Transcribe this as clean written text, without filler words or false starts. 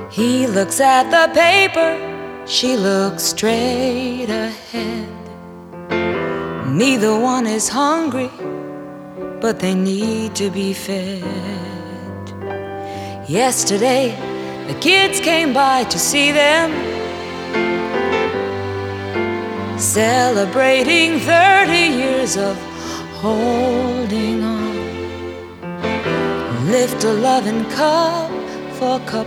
He looks at the paper, she looks straight ahead. Neither one is hungry, but they need to be fed. Yesterday, the kids came by to see them, celebrating 30 years of holding on. Lift a loving cup for couple